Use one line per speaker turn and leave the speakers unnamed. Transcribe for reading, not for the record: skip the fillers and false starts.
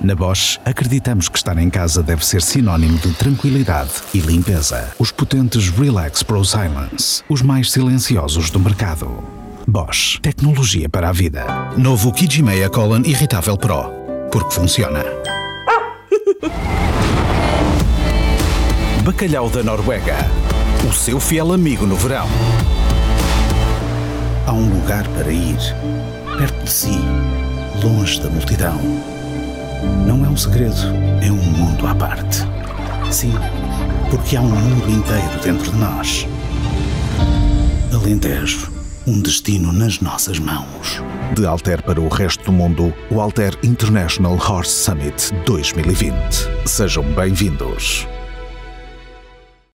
Na Bosch, acreditamos que estar em casa deve ser sinónimo de tranquilidade e limpeza. Os potentes Relax Pro Silence, os mais silenciosos do mercado. Bosch, tecnologia para a vida. Novo Kijimeya Colon Irritável Pro, porque funciona. Bacalhau da Noruega, o seu fiel amigo no verão. Há um lugar para ir, perto de si, longe da multidão. Não é um segredo, é um mundo à parte. Sim, porque há um mundo inteiro dentro de nós. Alentejo, um destino nas nossas mãos. De Alter para o resto do mundo, o Alter International Horse Summit 2020. Sejam bem-vindos.